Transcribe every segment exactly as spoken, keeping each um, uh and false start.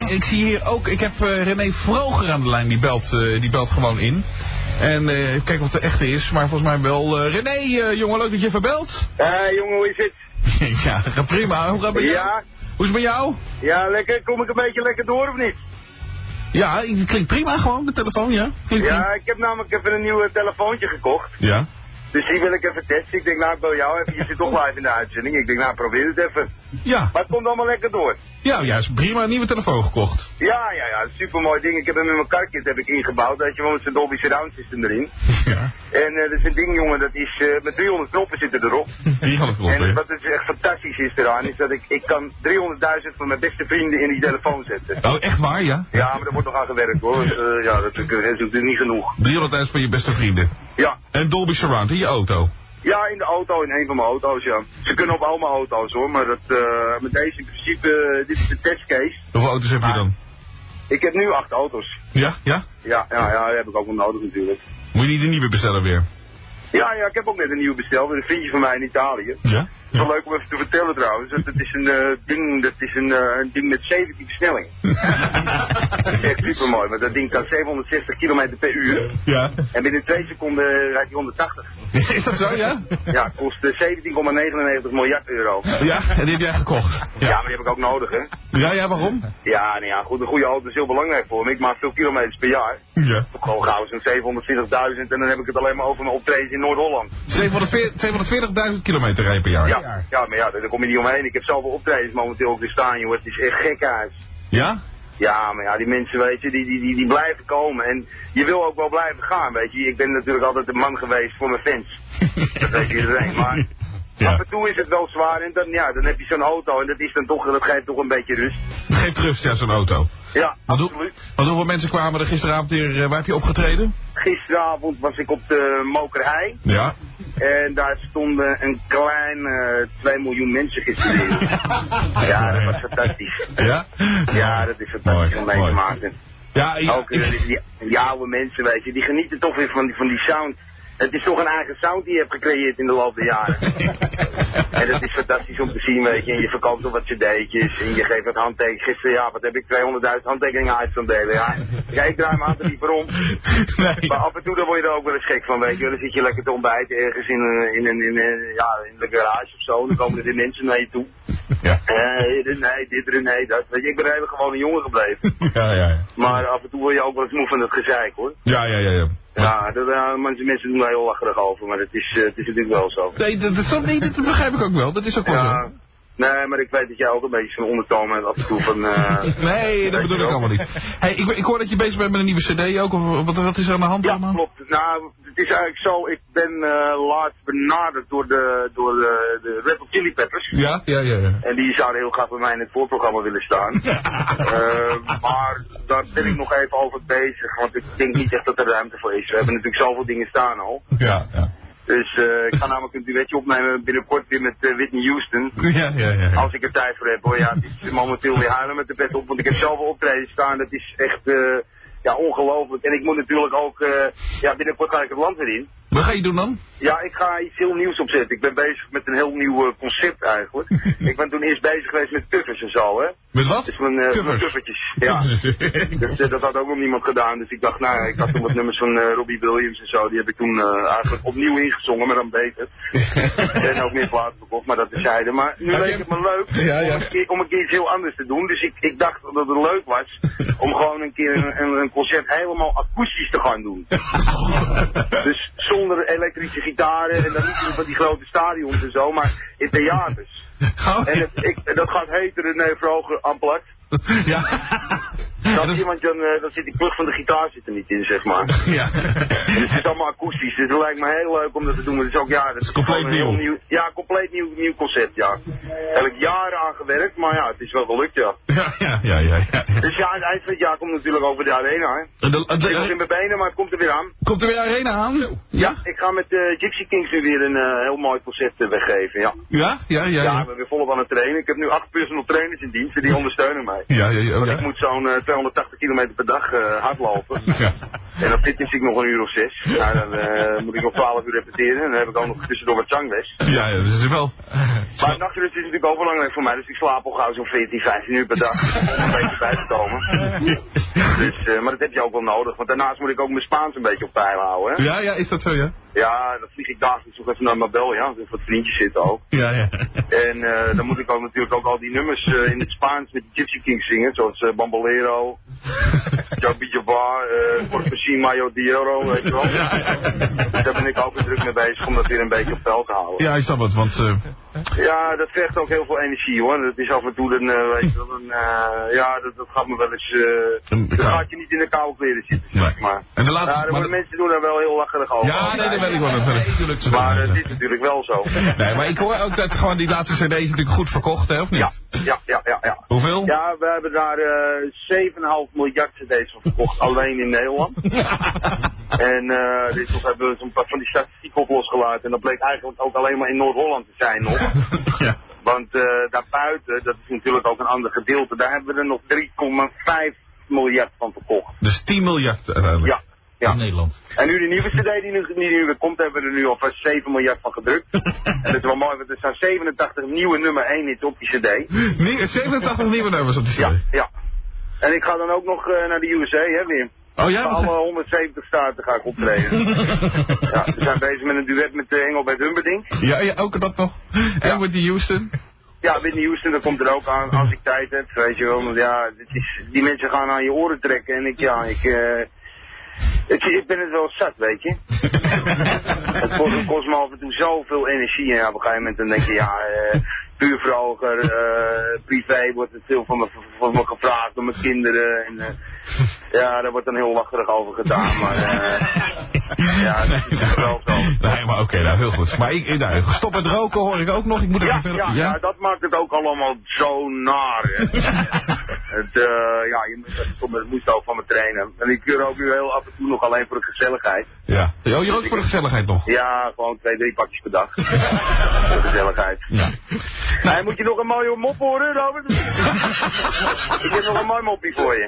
ik zie hier ook, ik heb uh, René Vroger aan de lijn, die belt, uh, die belt gewoon in. En uh, even kijken wat de echte is, maar volgens mij wel... Uh, René, uh, jongen, leuk dat je even belt. Hé, uh, jongen, hoe is het? Ja, gaat prima. Hoe gaat het met jou? Ja. Hoe is het met jou? Ja, lekker. Kom ik een beetje lekker door of niet? Ja, het klinkt prima gewoon, de telefoon, ja. Klinkt ja, prima. ik heb namelijk even een nieuw telefoontje gekocht. Ja. Dus die wil ik even testen. Ik denk, nou, ik bel jou even. Je zit toch live in de uitzending. Ik denk, nou, probeer het even. Ja. Maar het komt allemaal lekker door. Ja, ja, is prima. Een nieuwe telefoon gekocht. Ja, ja, ja. Super mooi ding. Ik heb hem in mijn karkit heb ik ingebouwd. Weet je wel, met zijn Dolby Surround System erin. Ja. En uh, dat is een ding, jongen, dat is uh, met driehonderd knoppen zitten erop. driehonderd knoppen, En wat het echt fantastisch is eraan, is dat ik, ik kan driehonderdduizend van mijn beste vrienden in die telefoon zetten. Oh, echt waar, ja? Ja, maar daar wordt nog aan gewerkt, hoor. Dus, uh, ja, dat is natuurlijk niet genoeg. driehonderdduizend van je beste vrienden. Ja. En Dolby Surround in je auto. Ja, in de auto, in een van mijn auto's, ja. Ze kunnen op al mijn auto's, hoor, maar dat, uh, met deze in principe, uh, dit is de testcase. Hoeveel auto's heb je dan? Ik heb nu acht auto's. Ja, ja? Ja, ja, ja, die heb ik ook wel nodig natuurlijk. Moet je niet de nieuwe bestellen weer? Ja, ja, ik heb ook net een nieuwe besteld, een vriendje van mij in Italië. Ja? Het is wel leuk om even te vertellen trouwens, dat het is een uh, ding, dat is een, uh, een ding met zeventien versnellingen. Dat is echt super mooi, want dat ding kan zevenhonderdzestig kilometer per uur. Ja. En binnen twee seconden rijdt hij honderdtachtig. Is dat zo, ja? Ja, kost uh, zeventien komma negenennegentig miljard euro. Ja, en die heb jij gekocht? Ja, ja, maar die heb ik ook nodig, hè. Ja, ja, waarom? Ja, nou ja, goed, een goede auto is heel belangrijk voor me. Ik maak veel kilometers per jaar. Ja. Gewoon gauw zo'n zevenhonderdviertigduizend en dan heb ik het alleen maar over mijn optredens in Noord-Holland. zevenhonderdveertigduizend kilometer rijden per jaar? Ja, ja, maar ja, daar kom je niet omheen. Ik heb zoveel optredens momenteel op de staan, joh. Het is echt gekhuis. Ja? Ja, maar ja, die mensen, weet je, die, die, die, die blijven komen. En je wil ook wel blijven gaan, weet je. Ik ben natuurlijk altijd een man geweest voor mijn fans. Dat weet iedereen, maar... Ja. Af en toe is het wel zwaar en dan, ja, dan heb je zo'n auto en dat, is dan toch, dat geeft toch een beetje rust. Dat geeft rust, ja, zo'n auto. Ja, wat absoluut. Want hoeveel mensen kwamen er gisteravond hier, uh, waar heb je opgetreden? Gisteravond was ik op de Mokerhei. Ja. En daar stonden een klein uh, twee miljoen mensen gisteren. Ja, dat was fantastisch. Ja? Ja, dat is fantastisch om mee te maken. Ja, ja. Ook uh, die, die oude mensen, weet je, die genieten toch weer van die, van die sound. Het is toch een eigen sound die je hebt gecreëerd in de loop der jaren. En dat is fantastisch om te zien, weet je. En je verkoopt nog wat cd'tjes en je geeft wat handtekeningen. Gisteren, ja, wat heb ik, tweehonderdduizend handtekeningen uit van delen. Ja, ja, ik draai mijn handen liever om. Nee. Maar af en toe dan word je er ook wel eens gek van, weet je. Dan zit je lekker te ontbijten ergens in, in, in, in, in, ja, in de garage of zo. Dan komen er weer mensen naar je toe. Ja. Uh, René, dit, René, dat. Weet je, ik ben even gewoon een jongen gebleven. Ja, ja, ja. Maar af en toe word je ook wel eens moe van het gezeik, hoor. Ja, ja, ja, ja. Ja, dat, uh, mensen, mensen doen daar heel lacherig over, maar het is, uh, het is natuurlijk wel zo. Nee, dat, dat, nee, dat begrijp ik ook wel. Dat is ook wel ja, zo. Nee, maar ik weet dat jij ook een beetje zo'n ondertoon hebt af en toe van... Uh, nee, dat bedoel ik allemaal niet. Hey, ik, ik hoor dat je bezig bent met een nieuwe cd ook, of wat, wat is er aan de hand ja, allemaal? Ja, klopt. Nou, het is eigenlijk zo, ik ben uh, laatst benaderd door de, door de, de Red Hot Chili Peppers. Ja, ja, ja, ja. En die zouden heel graag bij mij in het voorprogramma willen staan. uh, maar daar ben ik nog even over bezig, want ik denk niet echt dat er ruimte voor is. We hebben natuurlijk zoveel dingen staan al. Ja, ja. Dus uh, ik ga namelijk een duetje opnemen binnenkort weer met uh, Whitney Houston. Ja, ja, ja, ja. Als ik er tijd voor heb, hoor. Ja, het is momenteel weer huilen met de pet op, want ik heb zoveel optredens staan. Dat is echt uh, ja, ongelooflijk. En ik moet natuurlijk ook, uh, ja, binnenkort ga ik het land weer in. Wat ga je doen dan? Ja, ik ga iets heel nieuws opzetten. Ik ben bezig met een heel nieuw uh, concept eigenlijk. Ik ben toen eerst bezig geweest met covers en zo, hè. Met wat? Dus mijn, uh, mijn covertjes. Ja. dus, uh, dat had ook nog niemand gedaan. Dus ik dacht, nou ja, ik had toen wat nummers van uh, Robbie Williams en zo. Die heb ik toen uh, eigenlijk opnieuw ingezongen, maar dan beter. En ook meer platen verkocht, maar dat terzijde. Maar nu leek het me leuk ja, ja. Om, een keer, om een keer iets heel anders te doen. Dus ik, ik dacht dat het leuk was om gewoon een keer een, een, een concert helemaal akoestisch te gaan doen. Dus zonder elektrische gitaren en dan niet van die grote stadions en zo, maar in theaters. Oh, en het, ik, dat gaat heten René Vroger Unplugged. Ja. Dat is iemand, dan, uh, dan zit die plug van de gitaar zit er niet in, zeg maar. Ja. Dus het is allemaal akoestisch, dus het lijkt me heel leuk om dat te doen. Maar het is ook, ja, dat is compleet een nieuw. heel nieuw. Ja, compleet nieuw, nieuw concept, ja. Daar heb ik jaren aan gewerkt, maar ja, het is wel gelukt, ja. Ja, ja, ja, ja. ja. Dus ja, aan het eind van het jaar komt natuurlijk over de arena, hè. De, de, de, ik was in mijn benen, maar het komt er weer aan. Komt er weer arena aan? Ja. Ja, ik ga met uh, Gypsy Kings nu weer een uh, heel mooi concept uh, weggeven, ja. Ja? Ja, ja, ja. Ja, ik ben weer volop aan het trainen. Ik heb nu acht personal trainers in dienst en die ondersteunen mij. Ja, ja, ja. Want ja. ik moet zo'n uh, tweehonderdtachtig kilometer per dag uh, hardlopen. Ja. En dan fitness ik nog een uur of zes. Nou, dan uh, moet ik nog twaalf uur repeteren. En dan heb ik ook nog tussendoor wat zangles. Ja, ja, dat is wel... Maar nachtrust is natuurlijk ook belangrijk voor mij. Dus ik slaap al gauw zo'n veertien, vijftien uur per dag. Om een beetje bij te komen. Dus, uh, maar dat heb je ook wel nodig. Want daarnaast moet ik ook mijn Spaans een beetje op peil houden. Hè? Ja, ja, is dat zo, ja? Ja, dan vlieg ik dagelijks nog even naar Marbella. Ja, dus wat vriendjes zitten ook. Ja, ja. En uh, dan moet ik ook natuurlijk ook al die nummers uh, in het Spaans met de Gypsy Kings zingen. Zoals uh, Bambolero, Joby Jabbar, uh, Porpesí Mayo Dioro, weet je wel. Dus daar ben ik ook weer druk mee bezig om dat weer een beetje op peil te houden. Ja, ik snap het, want... Uh... Ja, dat vergt ook heel veel energie hoor. Dat is af en toe, dan, uh, weet je wel, dan, uh, ja, dat, dat gaat me wel eens... Uh, dan gaat je niet in de koude kleren zitten, zeg maar. En de laatste... Ja, maar de mensen doen daar wel heel lacherig over. Ja, nee, dat weet ik wel. Dat weet ik. Maar het uh, is natuurlijk wel zo. Nee, maar ik hoor ook dat gewoon die laatste cd's natuurlijk goed verkocht, hè, of niet? Ja, ja, ja, ja. ja. Hoeveel? Ja, we hebben daar uh, zeven komma vijf miljard cd's van verkocht, alleen in Nederland. En uh, dit toch hebben we zo'n paar van die statistieken op losgelaten. En dat bleek eigenlijk ook alleen maar in Noord-Holland te zijn nog. Ja. Want uh, daarbuiten, dat is natuurlijk ook een ander gedeelte, daar hebben we er nog drie komma vijf miljard van verkocht. Dus tien miljard uiteindelijk? Ja. Ja. In Nederland. En nu de nieuwe cd die nu, die nu weer komt, hebben we er nu alvast zeven miljard van gedrukt. En dat is wel mooi, want er staan zevenentachtig nieuwe nummer één hits op die cd. Nee, zevenentachtig nieuwe nummers op die cd? Ja, ja. En ik ga dan ook nog uh, naar de U S A, hè Wim. Oh ja? Alle honderdzeventig staten ga ik optreden. Ja, we zijn bezig met een duet met uh, Engelbert Humperdinck. Ja, ja, ook dat nog. En ja. Whitney Houston. Ja, Whitney Houston, dat komt er ook aan als ik tijd heb, weet je wel. Want ja, dit is, die mensen gaan aan je oren trekken en ik, ja, ik... Uh, Ik, ik ben het wel zat, weet je. Het kost, het kost me af en toe zoveel energie en ja, op een gegeven moment dan denk je, ja, uh, buurvrouw, uh, privé wordt het veel van me, van me gevraagd door mijn kinderen. En, uh, ja, daar wordt dan heel lacherig over gedaan, maar uh, ja, dat is wel zo. Nee, maar oké, okay, nou heel goed. Maar ik, nou, stop met roken hoor ik ook nog. Ik moet ja, even ja, ja, ja, dat maakt het ook allemaal zo naar. het, uh, ja, je moet, het moest ook van me trainen. En ik keur ook nu heel af en toe nog alleen voor de gezelligheid. Ja. Oh, je rookt dus voor de gezelligheid nog? Ja, gewoon twee, drie pakjes per dag. Voor de gezelligheid. Ja. Nou, moet je nog een mooie mop horen, Robert? Ik heb nog een mooi moppie voor je.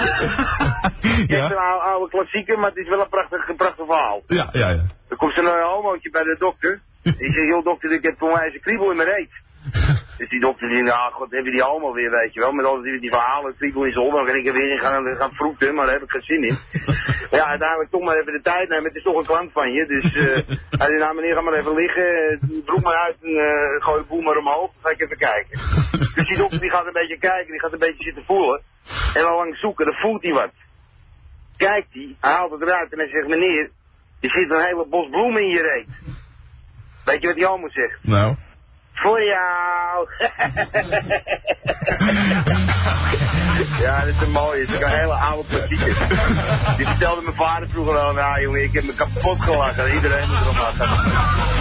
Het is een oude, oude klassieker, maar het is wel een prachtig, een prachtig verhaal. Ja, ja, ja. Er komt zo'n homootje bij de dokter. Die zegt, joh dokter, ik heb voor mij eens een kriebel in mijn reet. Dus die dokter die, nou god, heb je die homo weer, weet je wel. Met al die, die verhalen, kriebel in zijn hol, dan kan ik er weer in gaan, gaan vroeten, maar daar heb ik geen zin in. Maar ja, uiteindelijk toch maar even de tijd nemen, het is toch een klant van je. Dus uh, hij zei, nou meneer, ga maar even liggen, broek maar uit en uh, gooi de boel maar omhoog, dan ga ik even kijken. Dus die dokter die gaat een beetje kijken, die gaat een beetje zitten voelen. En dan lang zoeken, dan voelt hij wat. Kijkt hij, hij haalt het eruit en hij zegt, meneer, er zit een hele bos bloemen in je reet. Weet je wat die homo zegt? Nou. Voor jou. Ja, dat is een mooie. Dat is een hele oude klassieker. Die vertelde mijn vader vroeger al, nou jongen, ik heb me kapot gelachen. Iedereen moet erom lachen.